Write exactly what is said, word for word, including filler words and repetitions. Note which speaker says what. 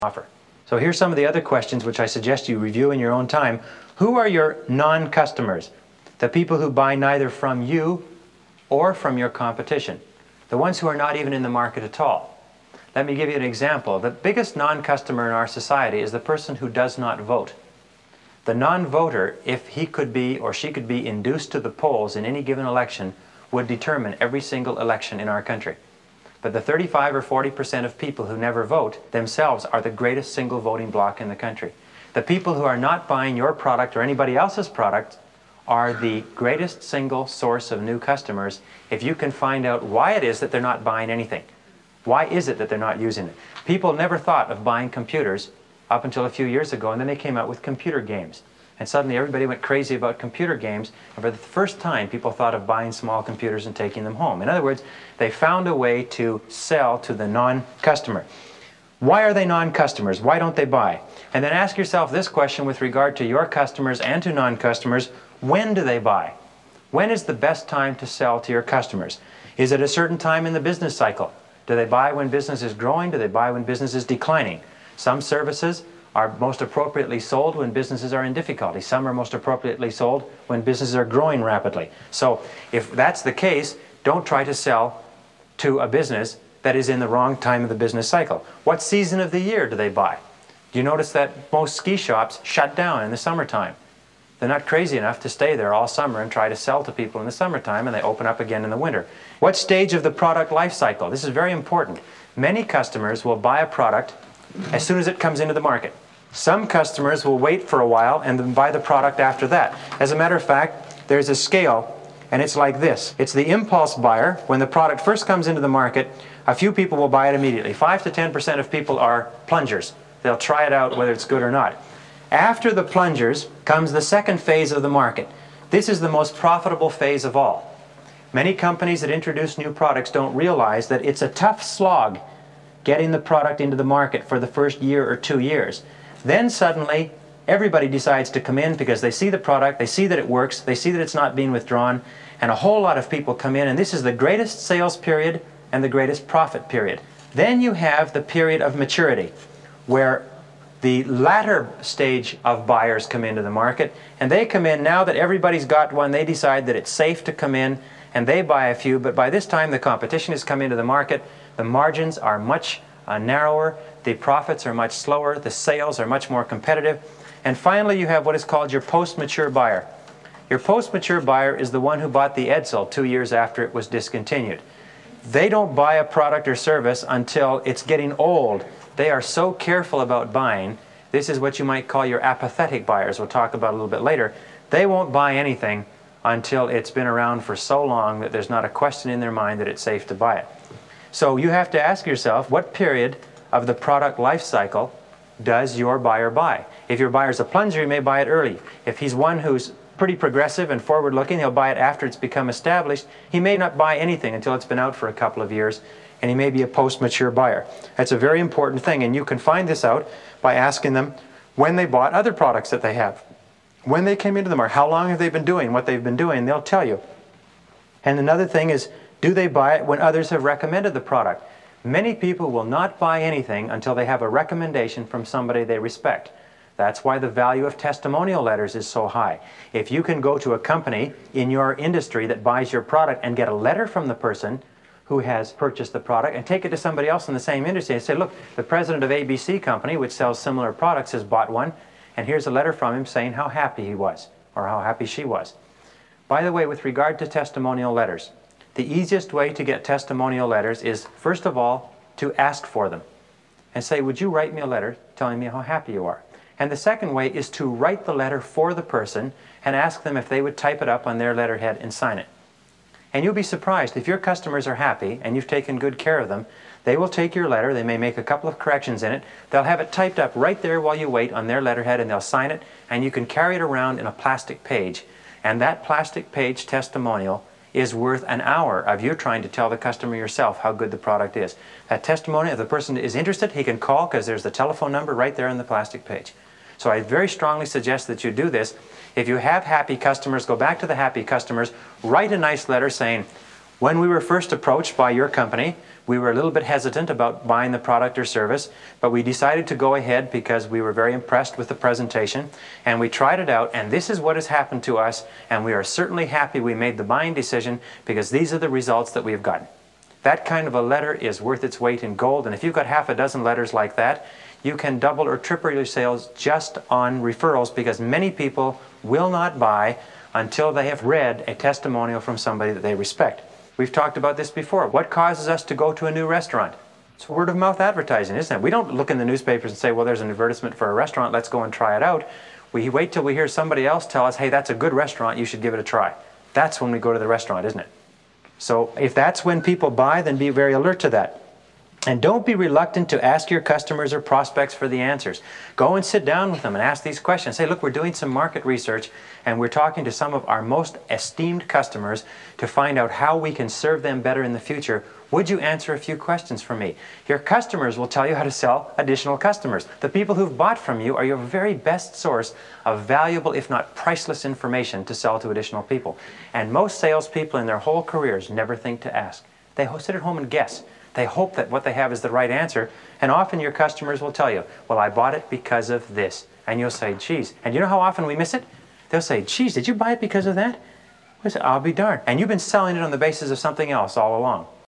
Speaker 1: offer. So here's some of the other questions which I suggest you review in your own time. Who are your non-customers? The people who buy neither from you or from your competition. The ones who are not even in the market at all. Let me give you an example. The biggest non-customer in our society is the person who does not vote. The non-voter, if he could be or she could be induced to the polls in any given election, would determine every single election in our country. But the thirty-five or forty percent of people who never vote themselves are the greatest single voting bloc in the country. The people who are not buying your product or anybody else's product are the greatest single source of new customers if you can find out why it is that they're not buying anything. Why is it that they're not using it? People never thought of buying computers up until a few years ago, and then they came out with computer games. And suddenly everybody went crazy about computer games, and for the first time people thought of buying small computers and taking them home. In other words, they found a way to sell to the non-customer. Why are they non-customers? Why don't they buy? And then ask yourself this question with regard to your customers and to non-customers. When do they buy? When is the best time to sell to your customers? Is it a certain time in the business cycle? Do they buy when business is growing? Do they buy when business is declining? Some services are most appropriately sold when businesses are in difficulty. Some are most appropriately sold when businesses are growing rapidly. So if that's the case, don't try to sell to a business that is in the wrong time of the business cycle. What season of the year do they buy? Do you notice that most ski shops shut down in the summertime? They're not crazy enough to stay there all summer and try to sell to people in the summertime, and they open up again in the winter. What stage of the product life cycle? This is very important. Many customers will buy a product as soon as it comes into the market. Some customers will wait for a while and then buy the product after that. As a matter of fact, there's a scale, and it's like this. It's the impulse buyer. When the product first comes into the market, a few people will buy it immediately. five to ten percent of people are plungers. They'll try it out whether it's good or not. After the plungers comes the second phase of the market. This is the most profitable phase of all. Many companies that introduce new products don't realize that it's a tough slog getting the product into the market for the first year or two years. Then suddenly everybody decides to come in because they see the product, they see that it works, they see that it's not being withdrawn, and a whole lot of people come in, and this is the greatest sales period and the greatest profit period. Then you have the period of maturity, where the latter stage of buyers come into the market, and they come in now that everybody's got one. They decide that it's safe to come in, and they buy a few, but by this time the competition has come into the market. The margins are much uh, narrower, the profits are much slower, the sales are much more competitive, and finally you have what is called your post-mature buyer. Your post-mature buyer is the one who bought the Edsel two years after it was discontinued. They don't buy a product or service until it's getting old. They are so careful about buying. This is what you might call your apathetic buyers. We'll talk about a little bit later. They won't buy anything until it's been around for so long that there's not a question in their mind that it's safe to buy it. So you have to ask yourself, what period of the product life cycle does your buyer buy? If your buyer's a plunger, he may buy it early. If he's one who's pretty progressive and forward-looking, he'll buy it after it's become established. He may not buy anything until it's been out for a couple of years, and he may be a post-mature buyer. That's a very important thing, and you can find this out by asking them when they bought other products that they have. When they came into the market, how long have they been doing what they've been doing, they'll tell you. And another thing is, do they buy it when others have recommended the product? Many people will not buy anything until they have a recommendation from somebody they respect. That's why the value of testimonial letters is so high. If you can go to a company in your industry that buys your product and get a letter from the person who has purchased the product and take it to somebody else in the same industry and say, look, the president of A B C company, which sells similar products, has bought one, and here's a letter from him saying how happy he was, or how happy she was. By the way, with regard to testimonial letters, the easiest way to get testimonial letters is, first of all, to ask for them and say, would you write me a letter telling me how happy you are? And the second way is to write the letter for the person and ask them if they would type it up on their letterhead and sign it. And you'll be surprised, if your customers are happy and you've taken good care of them, they will take your letter, they may make a couple of corrections in it, they'll have it typed up right there while you wait on their letterhead, and they'll sign it, and you can carry it around in a plastic page. And that plastic page testimonial is worth an hour of you trying to tell the customer yourself how good the product is. That testimonial, if the person is interested, he can call because there's the telephone number right there on the plastic page. So I very strongly suggest that you do this. If you have happy customers, go back to the happy customers, write a nice letter saying, when we were first approached by your company, We were a little bit hesitant about buying the product or service, but we decided to go ahead because we were very impressed with the presentation, and we tried it out, and this is what has happened to us, and we are certainly happy we made the buying decision because these are the results that we have gotten. That kind of a letter is worth its weight in gold, and if you've got half a dozen letters like that, you can double or triple your sales just on referrals, because many people will not buy until they have read a testimonial from somebody that they respect. We've talked about this before. What causes us to go to a new restaurant? It's word of mouth advertising, isn't it? We don't look in the newspapers and say, well, there's an advertisement for a restaurant, let's go and try it out. We wait till we hear somebody else tell us, hey, that's a good restaurant, you should give it a try. That's when we go to the restaurant, isn't it? So if that's when people buy, then be very alert to that. And don't be reluctant to ask your customers or prospects for the answers. Go and sit down with them and ask these questions. Say, look, we're doing some market research and we're talking to some of our most esteemed customers to find out how we can serve them better in the future. Would you answer a few questions for me? Your customers will tell you how to sell additional customers. The people who've bought from you are your very best source of valuable, if not priceless, information to sell to additional people. And most salespeople in their whole careers never think to ask. They sit at home and guess. They hope that what they have is the right answer, and often your customers will tell you, well, I bought it because of this. And you'll say, geez. And you know how often we miss it? They'll say, geez, did you buy it because of that? We say, I'll be darned. And you've been selling it on the basis of something else all along.